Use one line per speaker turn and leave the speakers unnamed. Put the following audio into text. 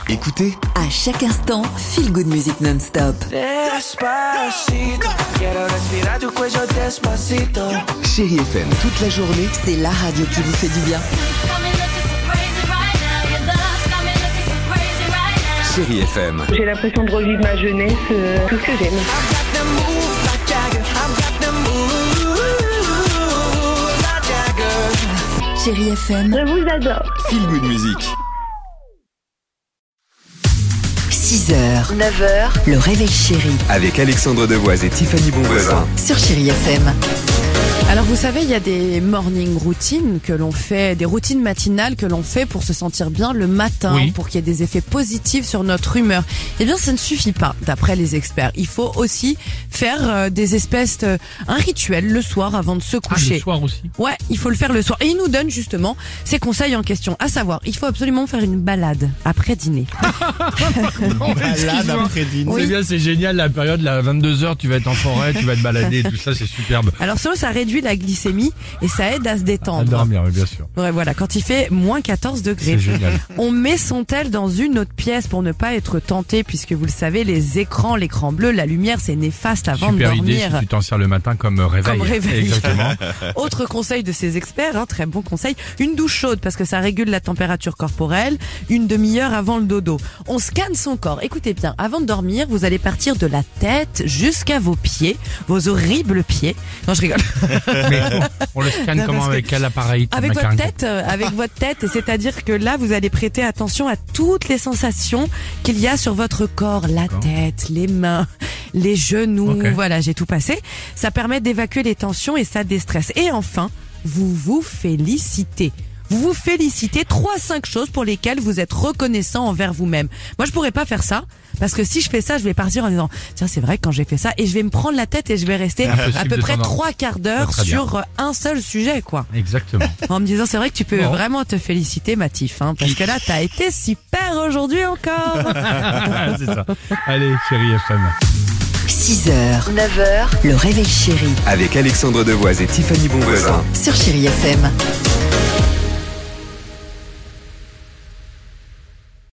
Écoutez,
À chaque instant, feel good music non-stop.
Despacito, quiero respirar tu cuello despacito.
Chérie FM toute la journée.
C'est la radio qui vous fait du bien.
Chérie FM.
J'ai l'impression de revivre ma jeunesse, tout ce que j'aime.
Got them moves like Jagger. I've got them moves like Jagger.
Chérie FM,
Je vous adore.
Feel Good Music.
6h, 9h, le réveil chéri
Avec Alexandre Devoise et Tiffany Bonvoisin.
sur Chérie FM.
Alors vous savez, il y a des morning routines que l'on fait, des routines matinales que l'on fait pour se sentir bien le matin, pour qu'il y ait des effets positifs sur notre humeur. Eh bien, ça ne suffit pas, d'après les experts. Il faut aussi faire des espèces un rituel le soir avant de se coucher.
Le soir aussi.
Ouais, il faut le faire le soir. Et il nous donne justement ces conseils en question. À savoir, il faut absolument faire une balade après dîner.
Balade après dîner.
Oui.
C'est bien, c'est génial la période, là, 22h, tu vas être en forêt, tu vas te balader, tout ça, c'est superbe.
Alors ça réduit la glycémie et ça aide à se
À
détendre.
dormir, oui, bien sûr.
Ouais, voilà, quand il fait moins 14 degrés.
C'est génial.
On met son tel dans une autre pièce pour ne pas être tenté, puisque vous le savez, l'écran bleu, la lumière, c'est néfaste avant
Super
de dormir.
idée si tu t'en sers le matin comme réveil.
Comme réveil.
Exactement.
Autre conseil de ces experts, très bon conseil, une douche chaude parce que ça régule la température corporelle, une demi-heure avant le dodo. On scanne son corps. Écoutez bien, avant de dormir, vous allez partir de la tête jusqu'à vos pieds, vos horribles pieds. Non, je rigole.
Mais on le scanne
Non,
comment,
parce que
avec quel appareil
Avec
Macaron
votre tête, c'est-à-dire que là, vous allez prêter attention à toutes les sensations qu'il y a sur votre corps, la tête, les mains, les genoux,
Ok.
voilà, j'ai tout passé. Ça permet d'évacuer les tensions et ça déstresse. Et enfin, vous vous félicitez. Vous vous félicitez 3-5 choses pour lesquelles vous êtes reconnaissant envers vous-même. Moi, je pourrais pas faire ça. Parce que si je fais ça, je vais partir en disant tiens, c'est vrai que quand j'ai fait ça, et je vais me prendre la tête et je vais rester
Impossible
à peu
de
près
t'en
3/4 d'heure
Très bien.
sur un seul sujet, quoi.
Exactement.
En me disant c'est vrai que tu peux
Bon.
vraiment te féliciter, Mathif, hein, parce que là t'as été super aujourd'hui encore.
C'est ça. Allez, chérie FM.
6h, 9h, le réveil chéri
Avec Alexandre Devoise et Tiffany Bonvoisin.
sur Chérie FM.